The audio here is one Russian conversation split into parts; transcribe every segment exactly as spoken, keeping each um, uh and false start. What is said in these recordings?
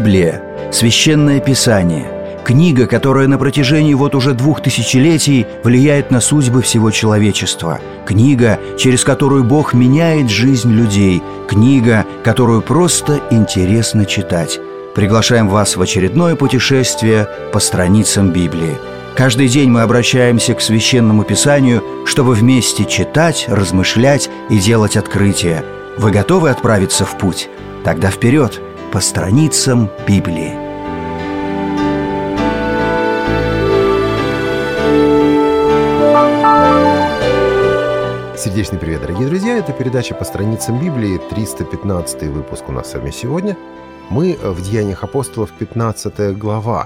Библия – священное писание, книга, которая на протяжении вот уже двух тысячелетий влияет на судьбы всего человечества, книга, через которую Бог меняет жизнь людей, книга, которую просто интересно читать. Приглашаем вас в очередное путешествие по страницам Библии. Каждый день мы обращаемся к Священному Писанию, чтобы вместе читать, размышлять и делать открытия. Вы готовы отправиться в путь? Тогда вперед, по страницам Библии. Сердечный привет, дорогие друзья! Это передача «По страницам Библии», триста пятнадцатый выпуск у нас с вами сегодня. Мы в Деяниях апостолов, пятнадцатая глава.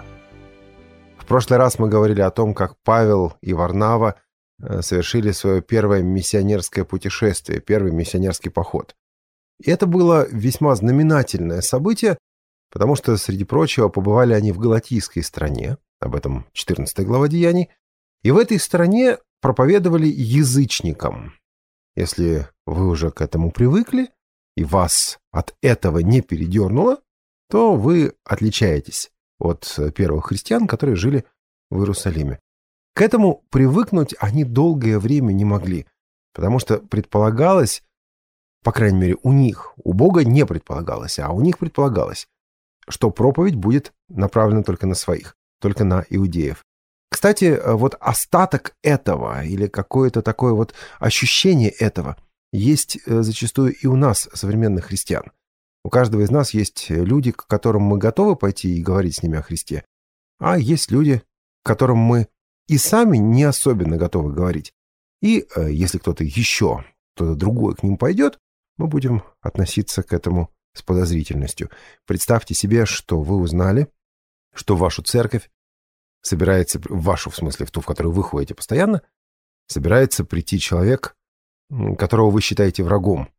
В прошлый раз мы говорили о том, как Павел и Варнава совершили свое первое миссионерское путешествие, первый миссионерский поход. И это было весьма знаменательное событие, потому что, среди прочего, побывали они в Галатийской стране, об этом четырнадцатая глава Деяний, и в этой стране проповедовали язычникам. Если вы уже к этому привыкли, и вас от этого не передернуло, то вы отличаетесь от первых христиан, которые жили в Иерусалиме. К этому привыкнуть они долгое время не могли, потому что предполагалось, по крайней мере у них, у Бога не предполагалось, а у них предполагалось, что проповедь будет направлена только на своих, только на иудеев. Кстати, вот остаток этого или какое-то такое вот ощущение этого есть зачастую и у нас, современных христиан. У каждого из нас есть люди, к которым мы готовы пойти и говорить с ними о Христе, а есть люди, к которым мы и сами не особенно готовы говорить. И если кто-то еще, кто-то другой к ним пойдет, мы будем относиться к этому с подозрительностью. Представьте себе, что вы узнали, что в вашу церковь собирается, в вашу, в смысле, в ту, в которую вы ходите постоянно, собирается прийти человек, которого вы считаете врагом.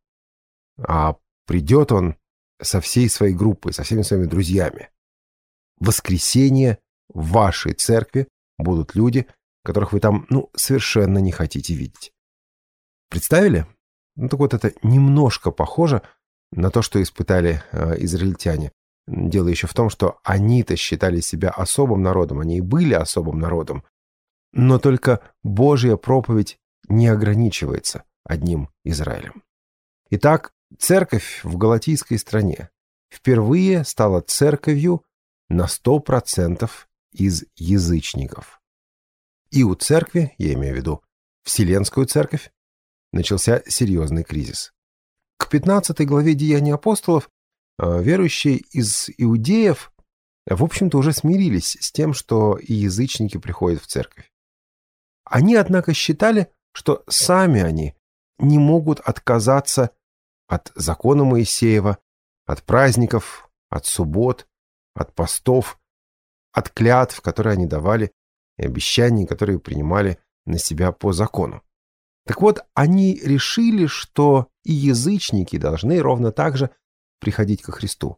А придет он со всей своей группой, со всеми своими друзьями. В воскресенье в вашей церкви будут люди, которых вы там, ну, совершенно не хотите видеть. Представили? Ну, так вот, это немножко похоже на то, что испытали э, израильтяне. Дело еще в том, что они-то считали себя особым народом, они и были особым народом. Но только Божья проповедь не ограничивается одним Израилем. Итак, церковь в Галатийской стране впервые стала церковью на сто процентов из язычников. И у церкви, я имею в виду Вселенскую церковь, начался серьезный кризис. К пятнадцатой главе Деяний апостолов верующие из иудеев, в общем-то, уже смирились с тем, что и язычники приходят в церковь. Они, однако, считали, что сами они не могут отказаться от закона Моисеева, от праздников, от суббот, от постов, от клятв, которые они давали, и обещаний, которые принимали на себя по закону. Так вот, они решили, что и язычники должны ровно так же приходить ко Христу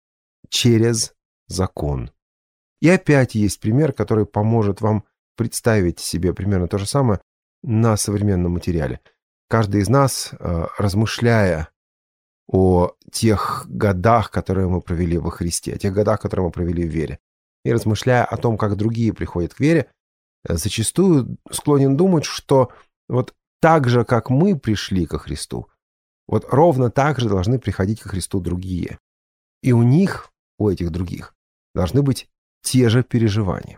через закон. И опять есть пример, который поможет вам представить себе примерно то же самое на современном материале. Каждый из нас, размышляя о тех годах, которые мы провели во Христе, о тех годах, которые мы провели в вере, и размышляя о том, как другие приходят к вере, зачастую склонен думать, что вот так же, как мы пришли ко Христу, вот ровно так же должны приходить ко Христу другие. И у них, у этих других, должны быть те же переживания.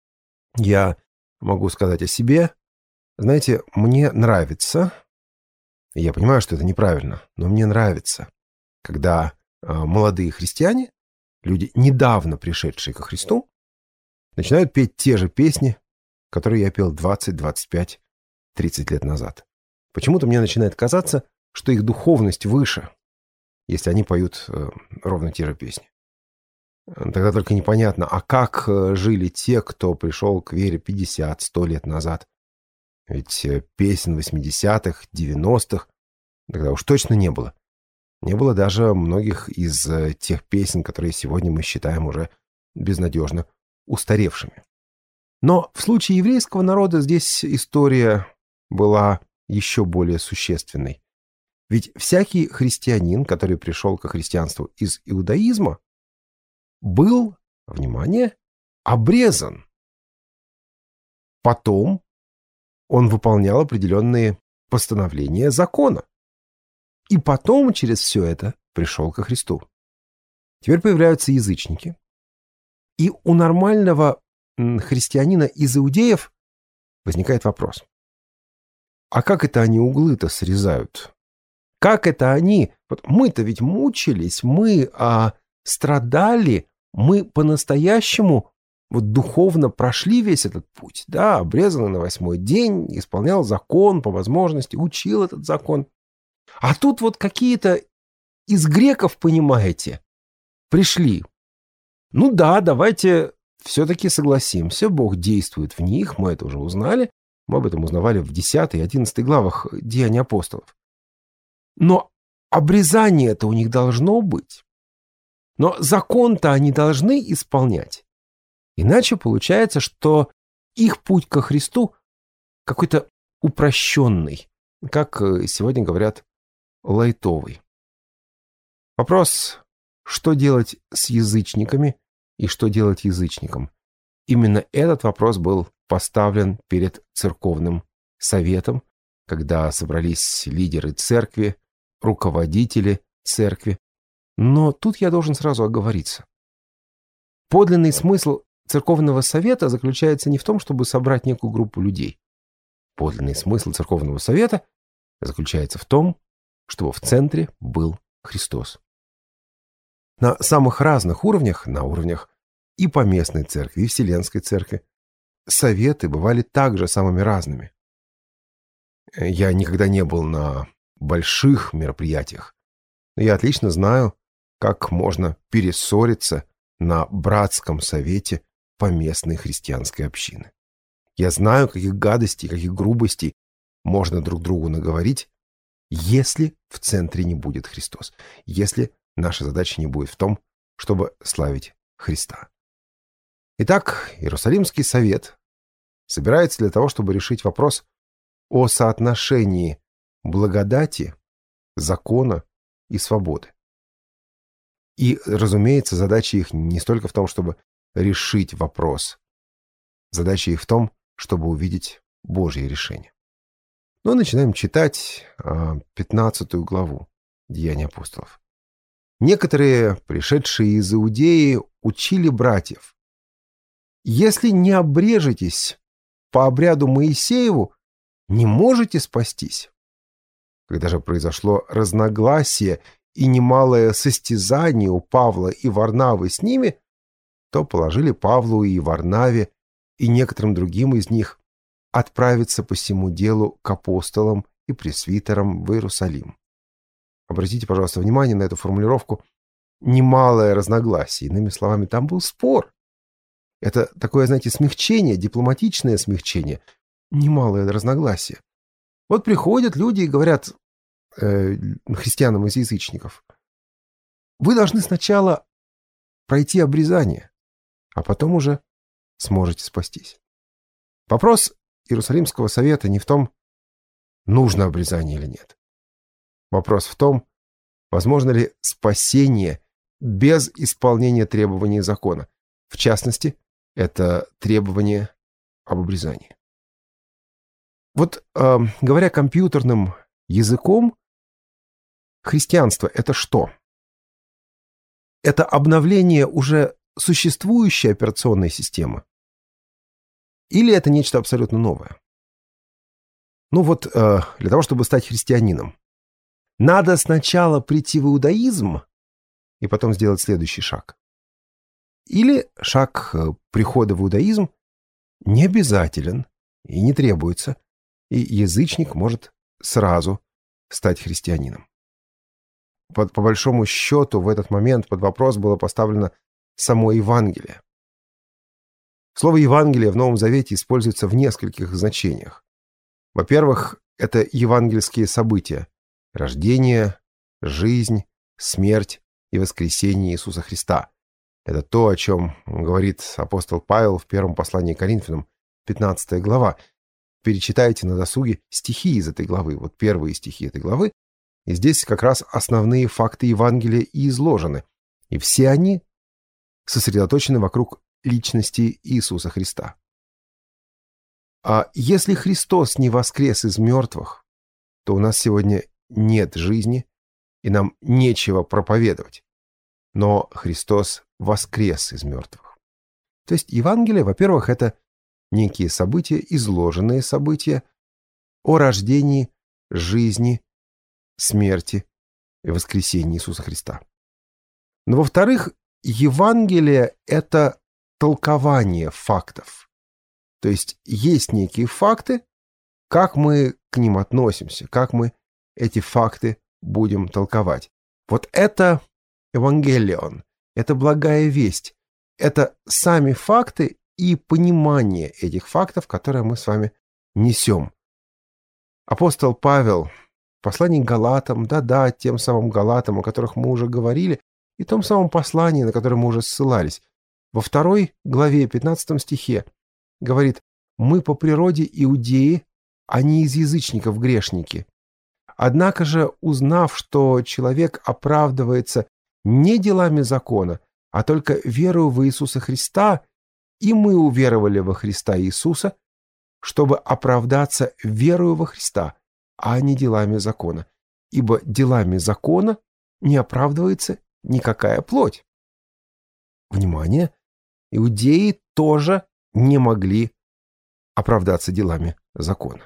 Я могу сказать о себе. Знаете, мне нравится, и я понимаю, что это неправильно, но мне нравится, когда э, молодые христиане, люди, недавно пришедшие ко Христу, начинают петь те же песни, которые я пел двадцать, двадцать пять, тридцать лет назад. Почему-то мне начинает казаться, что их духовность выше, если они поют э, ровно те же песни. Тогда только непонятно, а как э, жили те, кто пришел к вере пятьдесят, сто лет назад? Ведь э, песен восьмидесятых, девяностых тогда уж точно не было. Не было даже многих из э, тех песен, которые сегодня мы считаем уже безнадежно устаревшими. Но в случае еврейского народа здесь история была еще более существенной. Ведь всякий христианин, который пришел ко христианству из иудаизма, был, внимание, обрезан. Потом он выполнял определенные постановления закона. И потом через все это пришел ко Христу. Теперь появляются язычники. И у нормального христианина из иудеев возникает вопрос. А как это они углы-то срезают? Как это они... Вот мы-то ведь мучились, мы а, страдали, мы по-настоящему вот духовно прошли весь этот путь. Да, обрезанный на восьмой день, исполнял закон по возможности, учил этот закон. А тут вот какие-то из греков, понимаете, пришли. Ну да, давайте все-таки согласимся, Бог действует в них, мы это уже узнали. Мы об этом узнавали в десятой и одиннадцатой главах Деяний апостолов. Но обрезание-то у них должно быть. Но закон-то они должны исполнять. Иначе получается, что их путь ко Христу какой-то упрощенный, как сегодня говорят, лайтовый. Вопрос, что делать с язычниками и что делать язычникам? Именно этот вопрос был поставлен перед церковным советом, когда собрались лидеры церкви, руководители церкви. Но тут я должен сразу оговориться. Подлинный смысл церковного совета заключается не в том, чтобы собрать некую группу людей. Подлинный смысл церковного совета заключается в том, чтобы в центре был Христос. На самых разных уровнях, на уровнях и поместной церкви, и вселенской церкви, советы бывали также самыми разными. Я никогда не был на больших мероприятиях, но я отлично знаю, как можно перессориться на братском совете поместной христианской общины. Я знаю, каких гадостей, каких грубостей можно друг другу наговорить, если в центре не будет Христос, если наша задача не будет в том, чтобы славить Христа. Итак, Иерусалимский совет собирается для того, чтобы решить вопрос о соотношении благодати, закона и свободы. И, разумеется, задача их не столько в том, чтобы решить вопрос. Задача их в том, чтобы увидеть Божье решение. Ну, начинаем читать пятнадцатую главу Деяний апостолов. Некоторые, пришедшие из Иудеи, учили братьев: «Если не обрежетесь по обряду Моисееву, не можете спастись». Когда же произошло разногласие и немалое состязание у Павла и Варнавы с ними, то положили Павлу и Варнаве и некоторым другим из них отправиться по всему делу к апостолам и пресвитерам в Иерусалим. Обратите, пожалуйста, внимание на эту формулировку «немалое разногласие». Иными словами, там был спор. Это такое, знаете, смягчение, дипломатичное смягчение, немалое разногласие. Вот приходят люди и говорят э, христианам из язычников: вы должны сначала пройти обрезание, а потом уже сможете спастись. Вопрос Иерусалимского совета не в том, нужно обрезание или нет. Вопрос в том, возможно ли спасение без исполнения требований закона. В частности, это требование об обрезании. Вот, э, говоря компьютерным языком, христианство — это что? Это обновление уже существующей операционной системы? Или это нечто абсолютно новое? Ну вот, э, для того, чтобы стать христианином, надо сначала прийти в иудаизм и потом сделать следующий шаг. Или шаг прихода в иудаизм не обязателен и не требуется, и язычник может сразу стать христианином. По, по большому счету, в этот момент под вопрос было поставлено само Евангелие. Слово «Евангелие» в Новом Завете используется в нескольких значениях. Во-первых, это евангельские события: рождение, жизнь, смерть и воскресение Иисуса Христа. Это то, о чем говорит апостол Павел в первом послании к Коринфянам, пятнадцатая глава. Перечитайте на досуге стихи из этой главы, вот первые стихи этой главы, и здесь как раз основные факты Евангелия и изложены. И все они сосредоточены вокруг личности Иисуса Христа. А если Христос не воскрес из мертвых, то у нас сегодня нет жизни, и нам нечего проповедовать. Но Христос воскрес из мертвых. То есть Евангелие, во-первых, это некие события, изложенные события о рождении, жизни, смерти и воскресении Иисуса Христа. Но, во-вторых, Евангелие – это толкование фактов. То есть есть некие факты, как мы к ним относимся, как мы эти факты будем толковать. Вот это Евангелион, это благая весть, это сами факты и понимание этих фактов, которые мы с вами несем. Апостол Павел, послание к Галатам, да-да, тем самым Галатам, о которых мы уже говорили, и том самом послании, на которое мы уже ссылались, во второй главе, пятнадцатом стихе, говорит: «Мы по природе иудеи, а не из язычников грешники. Однако же, узнав, что человек оправдывается не делами закона, а только верою в Иисуса Христа, и мы уверовали во Христа Иисуса, чтобы оправдаться верою во Христа, а не делами закона. Ибо делами закона не оправдывается никакая плоть». Внимание! Иудеи тоже не могли оправдаться делами закона.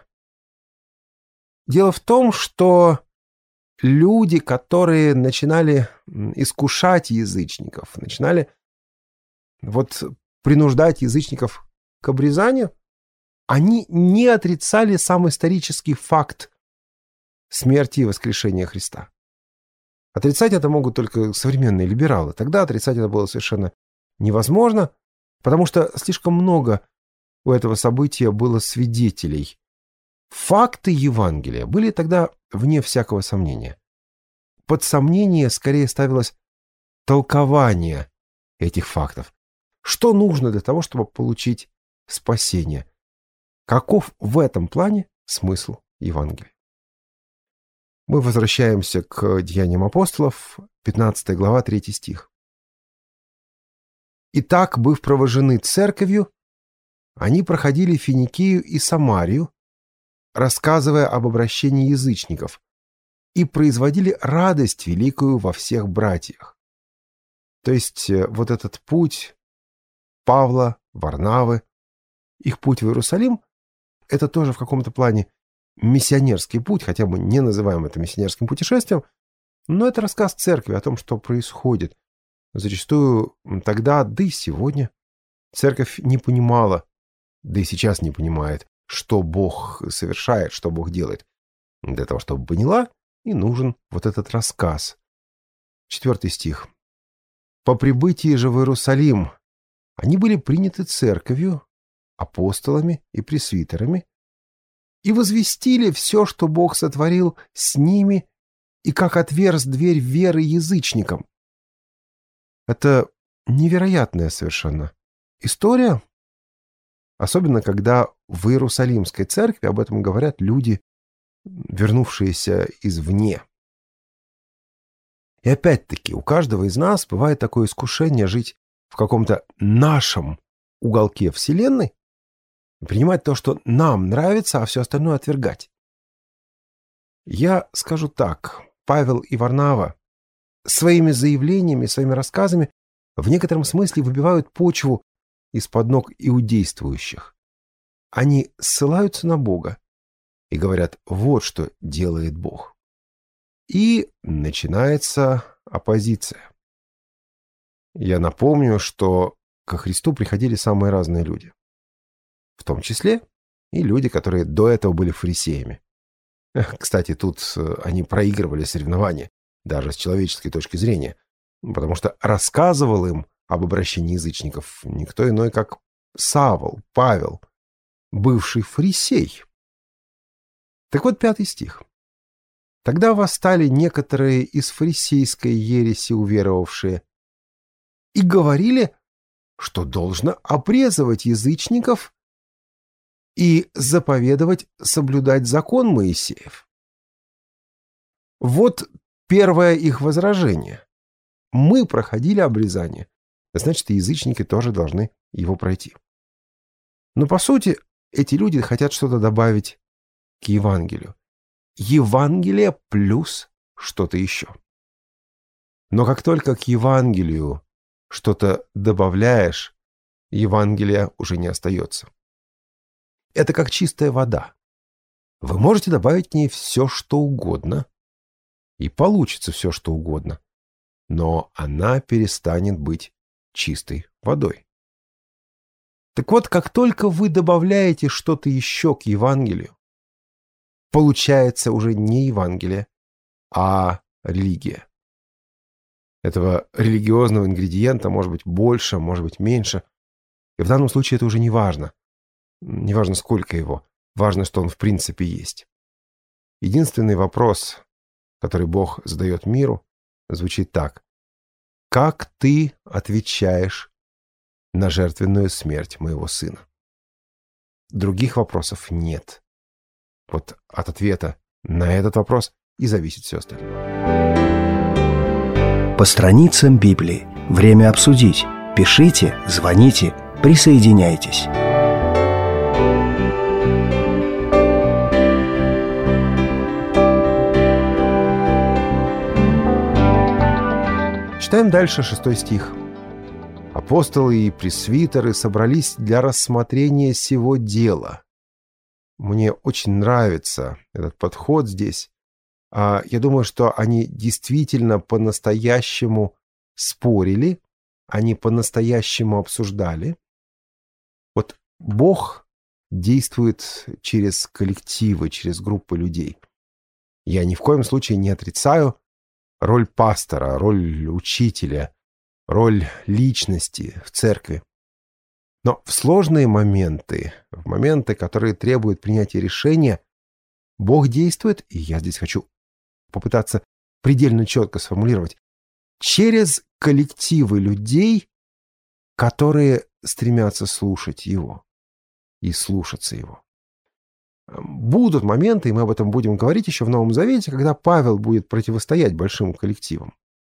Дело в том, что люди, которые начинали искушать язычников, начинали вот принуждать язычников к обрезанию, они не отрицали сам исторический факт смерти и воскрешения Христа. Отрицать это могут только современные либералы. Тогда отрицать это было совершенно невозможно, потому что слишком много у этого события было свидетелей. Факты Евангелия были тогда вне всякого сомнения. Под сомнение скорее ставилось толкование этих фактов. Что нужно для того, чтобы получить спасение? Каков в этом плане смысл Евангелия? Мы возвращаемся к Деяниям апостолов, пятнадцатая глава, третий стих. «Итак, быв провожены церковью, они проходили Финикию и Самарию, рассказывая об обращении язычников, и производили радость великую во всех братьях». То есть вот этот путь Павла, Варнавы, их путь в Иерусалим, это тоже в каком-то плане миссионерский путь, хотя мы не называем это миссионерским путешествием, но это рассказ церкви о том, что происходит. Зачастую тогда, да и сегодня, церковь не понимала, да и сейчас не понимает, что Бог совершает, что Бог делает. Для того, чтобы поняла, и нужен вот этот рассказ. Четвертый стих. «По прибытии же в Иерусалим они были приняты церковью, апостолами и пресвитерами, и возвестили все, что Бог сотворил с ними, и как отверз дверь веры язычникам». Это невероятная совершенно история, особенно когда в Иерусалимской церкви об этом говорят люди, вернувшиеся извне. И опять-таки у каждого из нас бывает такое искушение жить в каком-то нашем уголке Вселенной, принимать то, что нам нравится, а все остальное отвергать. Я скажу так: Павел и Варнава своими заявлениями, своими рассказами в некотором смысле выбивают почву из-под ног иудействующих. Они ссылаются на Бога и говорят: вот что делает Бог. И начинается оппозиция. Я напомню, что ко Христу приходили самые разные люди. В том числе и люди, которые до этого были фарисеями. Кстати, тут они проигрывали соревнования, даже с человеческой точки зрения, потому что рассказывал им об обращении язычников никто иной, как Савл, Павел, бывший фарисей. Так вот, пятый стих. «Тогда восстали некоторые из фарисейской ереси уверовавшие и говорили, что должно обрезывать язычников и заповедовать соблюдать закон Моисеев». Вот первое их возражение. Мы проходили обрезание. значит, и язычники тоже должны его пройти. Но, по сути, эти люди хотят что-то добавить к Евангелию. Евангелие плюс что-то еще. Но как только к Евангелию что-то добавляешь, Евангелия уже не остается. Это как чистая вода. Вы можете добавить к ней все, что угодно, и получится все, что угодно, но она перестанет быть чистой водой. Так вот, как только вы добавляете что-то еще к Евангелию, получается уже не Евангелие, а религия. Этого религиозного ингредиента может быть больше, может быть меньше. И в данном случае это уже не важно. Не важно, сколько его. Важно, что он в принципе есть. Единственный вопрос, который Бог задает миру, звучит так. Как ты отвечаешь на жертвенную смерть моего сына? Других вопросов нет. Вот от ответа на этот вопрос и зависит все остальное. По страницам Библии. Время обсудить. Пишите, звоните, присоединяйтесь. Читаем дальше шестой стих. Апостолы и пресвитеры собрались для рассмотрения сего дела. Мне очень нравится этот подход здесь. Я думаю, что они действительно по-настоящему спорили, они по-настоящему обсуждали. Вот Бог действует через коллективы, через группы людей. Я ни в коем случае не отрицаю роль пастора, роль учителя, роль личности в церкви. Но в сложные моменты, в моменты, которые требуют принятия решения, Бог действует, и я здесь хочу попытаться предельно четко сформулировать, через коллективы людей, которые стремятся слушать Его и слушаться Его. Будут моменты, и мы об этом будем говорить еще в Новом Завете, когда Павел будет противостоять большим коллективам.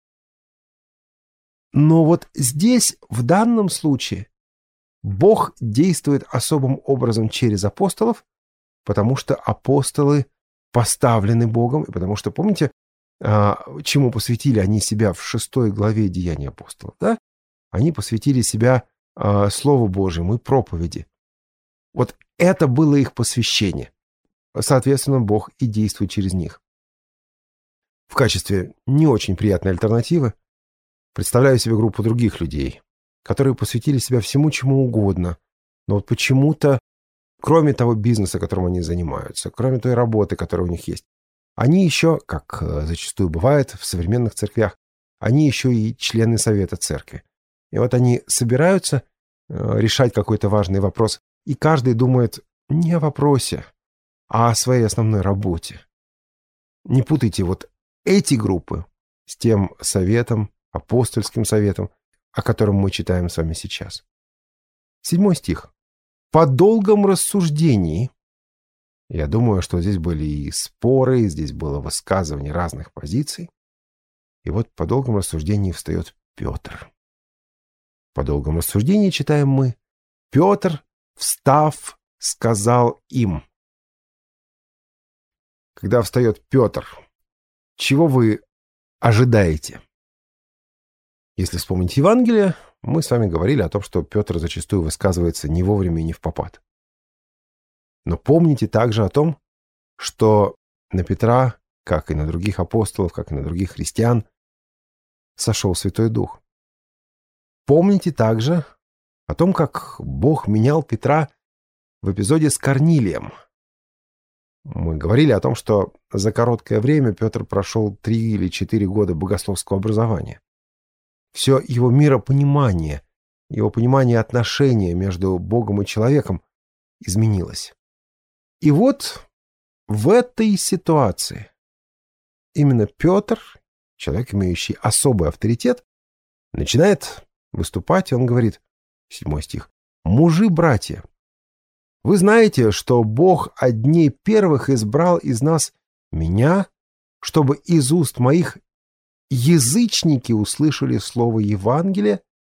Но вот здесь, в данном случае, Бог действует особым образом через апостолов, потому что апостолы поставлены Богом, и потому что, помните, чему посвятили они себя в шестой главе Деяний апостолов, да? Они посвятили себя Слову Божьему и проповеди. Вот это было их посвящение. Соответственно, Бог и действует через них. В качестве не очень приятной альтернативы представляю себе группу других людей, которые посвятили себя всему, чему угодно, но вот почему-то, кроме того бизнеса, которым они занимаются, кроме той работы, которая у них есть, они еще, как зачастую бывает в современных церквях, они еще и члены совета церкви. И вот они собираются решать какой-то важный вопрос, и каждый думает не о вопросе, а о своей основной работе. Не путайте вот эти группы с тем советом, апостольским советом, о котором мы читаем с вами сейчас. Седьмой стих. «По долгом рассуждении». Я думаю, что здесь были и споры, здесь было высказывание разных позиций. И вот по долгом рассуждении встает Петр. По долгом рассуждении читаем мы. Петр, встав, сказал им. Когда встает Петр, чего вы ожидаете? Если вспомнить Евангелие, мы с вами говорили о том, что Петр зачастую высказывается не вовремя и не впопад. Но помните также о том, что на Петра, как и на других апостолов, как и на других христиан, сошел Святой Дух. Помните также о том, как Бог менял Петра в эпизоде с Корнилием. Мы говорили о том, что за короткое время Петр прошел три или четыре года богословского образования. Все его миропонимание, его понимание отношения между Богом и человеком изменилось. И вот в этой ситуации именно Петр, человек, имеющий особый авторитет, начинает выступать, и он говорит, седьмой стих, «Мужи, братья, вы знаете, что Бог от дней первых избрал из нас меня, чтобы из уст моих язычники услышали слово Евангелия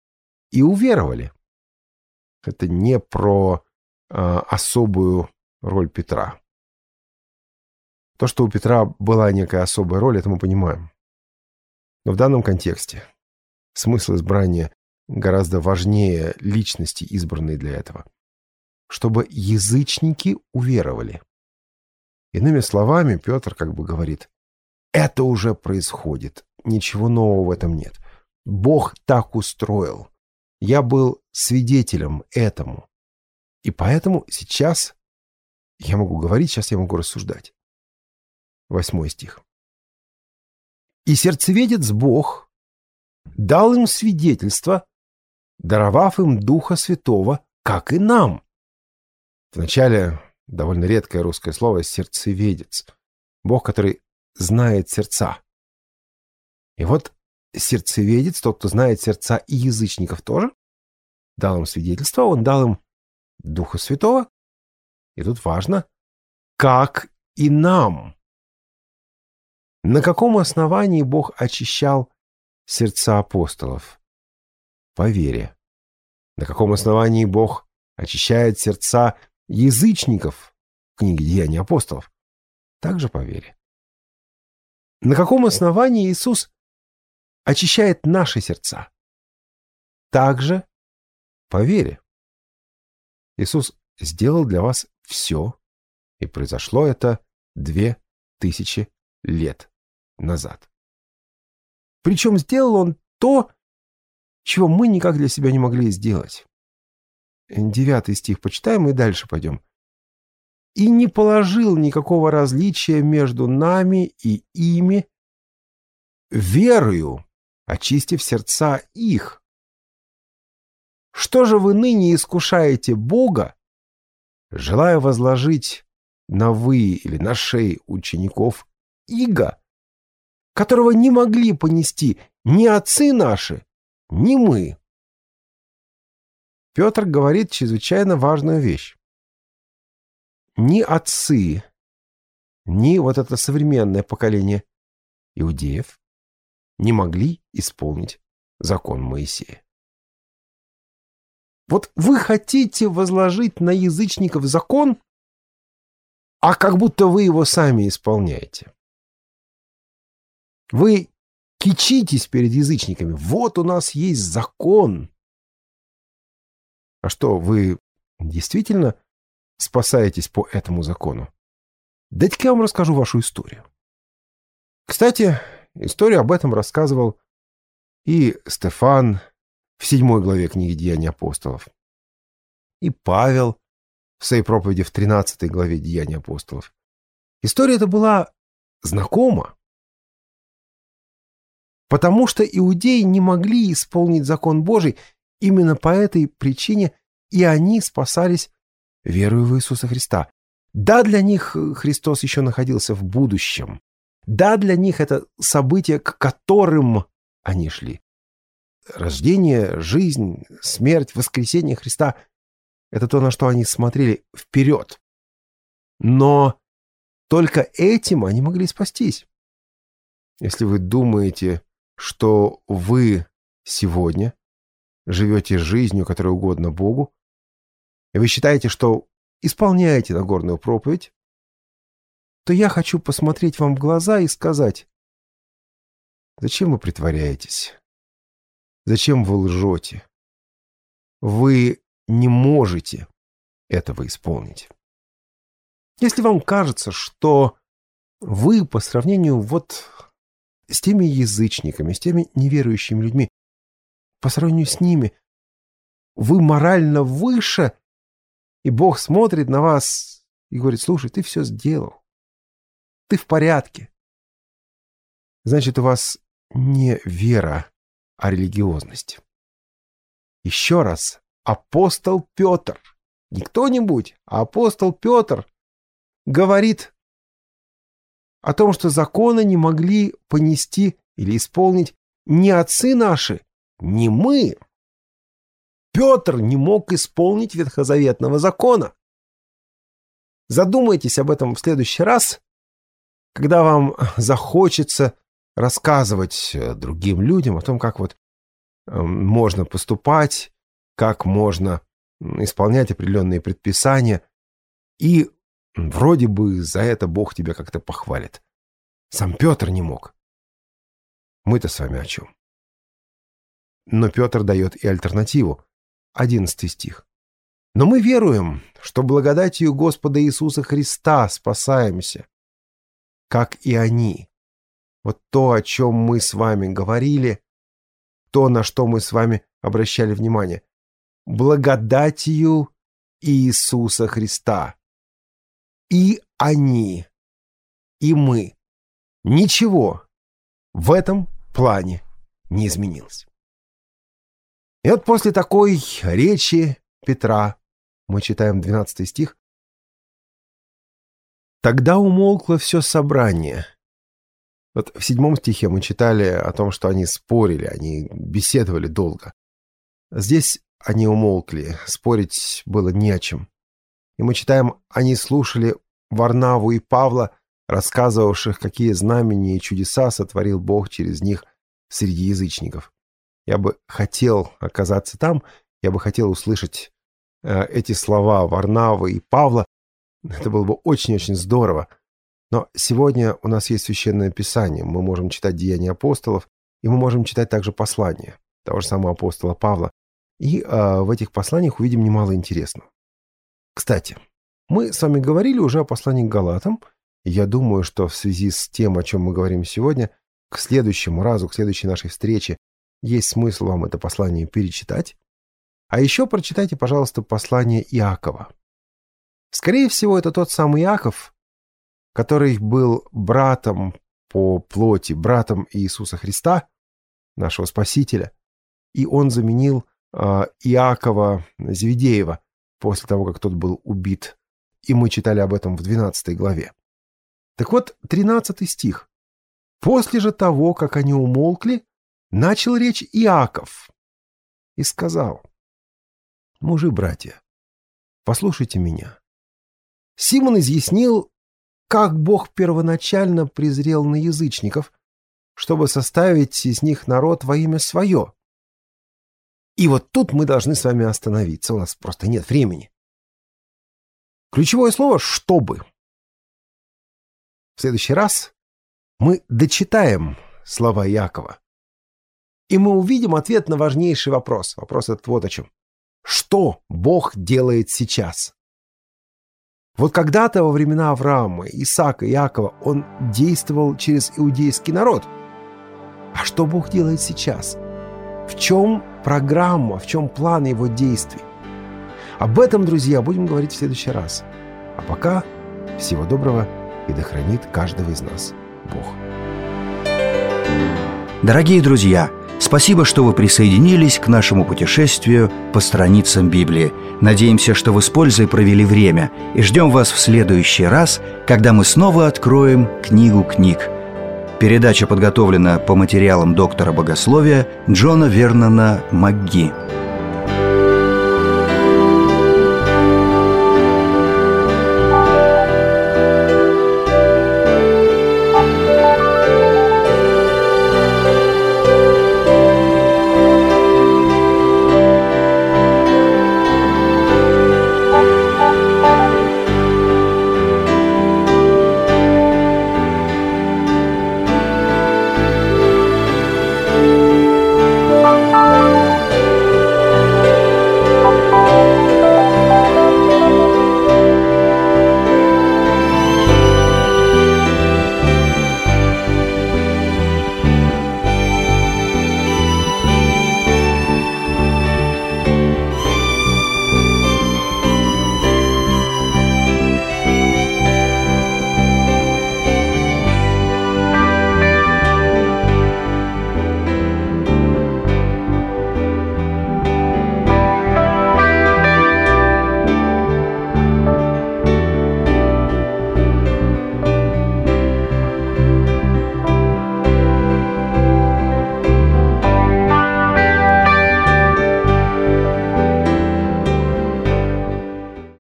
и уверовали. Это не про э, особую роль Петра. То, что у Петра была некая особая роль, это мы понимаем. Но в данном контексте смысл избрания гораздо важнее личности, избранной для этого. Чтобы язычники уверовали. Иными словами, Петр как бы говорит, это уже происходит, ничего нового в этом нет. Бог так устроил. Я был свидетелем этому. И поэтому сейчас я могу говорить, сейчас я могу рассуждать. Восьмой стих. «И сердцеведец Бог дал им свидетельство, даровав им Духа Святого, как и нам». Вначале довольно редкое русское слово «сердцеведец». Бог, который знает сердца. И вот сердцеведец, тот, кто знает сердца и язычников тоже, дал им свидетельство, он дал им Духа Святого. И тут важно, как и нам. На каком основании Бог очищал сердца апостолов? По вере. На каком основании Бог очищает сердца язычников в книге «Деяния апостолов»? Также по вере. На каком основании Иисус очищает наши сердца? Также по вере. Иисус сделал для вас все, и произошло это две тысячи лет назад. Причем сделал Он то, чего мы никак для себя не могли сделать. Девятый стих почитаем и дальше пойдем. «И не положил никакого различия между нами и ими, верою очистив сердца их. Что же вы ныне искушаете Бога, желая возложить на вы или на шеи учеников иго, которого не могли понести ни отцы наши, ни мы?» Петр говорит чрезвычайно важную вещь. Ни отцы, ни вот это современное поколение иудеев не могли исполнить закон Моисея. Вот вы хотите возложить на язычников закон, а как будто вы его сами исполняете. Вы кичитесь перед язычниками. Вот у нас есть закон. А что, вы действительно спасаетесь по этому закону? Дайте-ка я вам расскажу вашу историю. Кстати, историю об этом рассказывал и Стефан в седьмой главе книги «Деяния апостолов», и Павел в своей проповеди в тринадцатой главе «Деяния апостолов». История эта была знакома, потому что иудеи не могли исполнить закон Божий. Именно по этой причине и они спасались верою в Иисуса Христа. Да, для них Христос еще находился в будущем. Да, для них это события, к которым они шли. Рождение, жизнь, смерть, воскресение Христа — это то, на что они смотрели вперед. Но только этим они могли спастись. Если вы думаете, что вы сегодня живете жизнью, которая угодна Богу, и вы считаете, что исполняете Нагорную проповедь, то я хочу посмотреть вам в глаза и сказать: зачем вы притворяетесь? Зачем вы лжете? Вы не можете этого исполнить. Если вам кажется, что вы по сравнению вот с теми язычниками, с теми неверующими людьми, по сравнению с ними, вы морально выше, и Бог смотрит на вас и говорит: слушай, ты все сделал. Ты в порядке. Значит, у вас не вера, а религиозность. Еще раз, апостол Петр, не кто-нибудь, а апостол Петр говорит о том, что законы не могли понести или исполнить ни отцы наши, ни мы. Петр не мог исполнить ветхозаветного закона. Задумайтесь об этом в следующий раз, когда вам захочется рассказывать другим людям о том, как вот можно поступать, как можно исполнять определенные предписания, и вроде бы за это Бог тебя как-то похвалит. Сам Петр не мог. Мы-то с вами о чем? Но Петр дает и альтернативу. Одиннадцатый стих. «Но мы веруем, что благодатью Господа Иисуса Христа спасаемся, как и они». Вот то, о чем мы с вами говорили, то, на что мы с вами обращали внимание. Благодатью Иисуса Христа. И они, и мы. Ничего в этом плане не изменилось. И вот после такой речи Петра, мы читаем двенадцатый стих, «Тогда умолкло все собрание». Вот в седьмом стихе мы читали о том, что они спорили, они беседовали долго. Здесь они умолкли, спорить было не о чем. И мы читаем, они слушали Варнаву и Павла, рассказывавших, какие знамения и чудеса сотворил Бог через них среди язычников. Я бы хотел оказаться там, я бы хотел услышать э, эти слова Варнавы и Павла. Это было бы очень-очень здорово. Но сегодня у нас есть Священное Писание. Мы можем читать Деяния апостолов, и мы можем читать также послания того же самого апостола Павла. И э, в этих посланиях увидим немало интересного. Кстати, мы с вами говорили уже о послании к Галатам, и я думаю, что в связи с тем, о чем мы говорим сегодня, к следующему разу, к следующей нашей встрече, есть смысл вам это послание перечитать. А еще прочитайте, пожалуйста, послание Иакова. Скорее всего, это тот самый Иаков, который был братом по плоти, братом Иисуса Христа, нашего Спасителя, и он заменил э, Иакова Зеведеева после того, как тот был убит. И мы читали об этом в двенадцатой главе. Так вот, тринадцатый стих. «После же того, как они умолкли, начал речь Иаков и сказал: мужи, братья, послушайте меня. Симон изъяснил, как Бог первоначально презрел на язычников, чтобы составить из них народ во имя свое. И вот тут мы должны с вами остановиться, у нас просто нет времени. Ключевое слово «чтобы». В следующий раз мы дочитаем слова Иакова, и мы увидим ответ на важнейший вопрос. Вопрос этот вот о чем. Что Бог делает сейчас? Вот когда-то во времена Авраама, Исаака, Иакова он действовал через иудейский народ. А что Бог делает сейчас? В чем программа, в чем план его действий? Об этом, друзья, будем говорить в следующий раз. А пока всего доброго, и да хранит каждого из нас Бог. Дорогие друзья, спасибо, что вы присоединились к нашему путешествию по страницам Библии. Надеемся, что вы с пользой провели время, и ждем вас в следующий раз, когда мы снова откроем книгу книг. Передача подготовлена по материалам доктора богословия Джона Вернона МакГи.